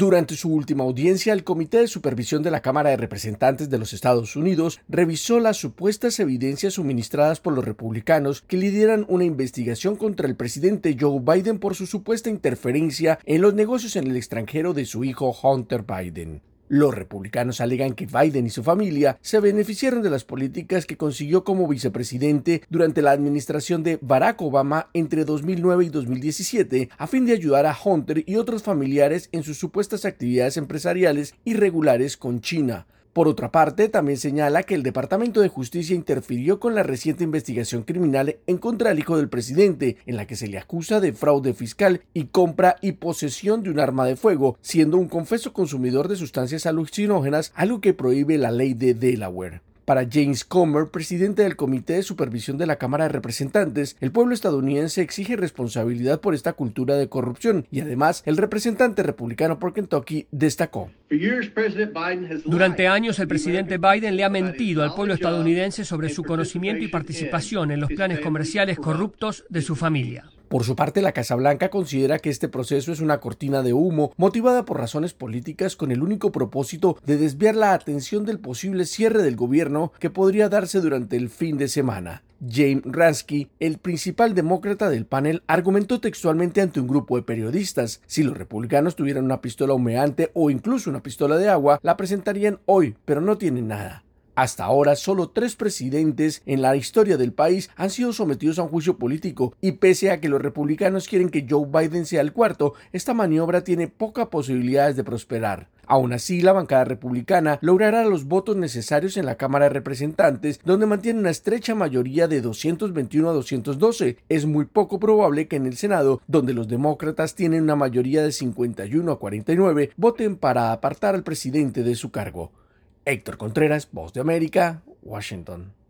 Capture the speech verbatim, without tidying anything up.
Durante su última audiencia, el Comité de Supervisión de la Cámara de Representantes de los Estados Unidos revisó las supuestas evidencias suministradas por los republicanos que lideran una investigación contra el presidente Joe Biden por su supuesta interferencia en los negocios en el extranjero de su hijo Hunter Biden. Los republicanos alegan que Biden y su familia se beneficiaron de las políticas que consiguió como vicepresidente durante la administración de Barack Obama entre dos mil nueve y dos mil diecisiete a fin de ayudar a Hunter y otros familiares en sus supuestas actividades empresariales irregulares con China. Por otra parte, también señala que el Departamento de Justicia interfirió con la reciente investigación criminal en contra del hijo del presidente, en la que se le acusa de fraude fiscal y compra y posesión de un arma de fuego, siendo un confeso consumidor de sustancias alucinógenas, algo que prohíbe la ley de Delaware. Para James Comer, presidente del Comité de Supervisión de la Cámara de Representantes, el pueblo estadounidense exige responsabilidad por esta cultura de corrupción y además el representante republicano por Kentucky destacó: Durante años el presidente Biden le ha mentido al pueblo estadounidense sobre su conocimiento y participación en los planes comerciales corruptos de su familia. Por su parte, la Casa Blanca considera que este proceso es una cortina de humo motivada por razones políticas con el único propósito de desviar la atención del posible cierre del gobierno que podría darse durante el fin de semana. James Ransky, el principal demócrata del panel, argumentó textualmente ante un grupo de periodistas: si los republicanos tuvieran una pistola humeante o incluso una pistola de agua, la presentarían hoy, pero no tienen nada. Hasta ahora, solo tres presidentes en la historia del país han sido sometidos a un juicio político, y pese a que los republicanos quieren que Joe Biden sea el cuarto, esta maniobra tiene pocas posibilidades de prosperar. Aún así, la bancada republicana logrará los votos necesarios en la Cámara de Representantes, donde mantiene una estrecha mayoría de doscientos veintiuno a doscientos doce. Es muy poco probable que en el Senado, donde los demócratas tienen una mayoría de cincuenta y uno a cuarenta y nueve, voten para apartar al presidente de su cargo. Héctor Contreras, Voz de América, Washington.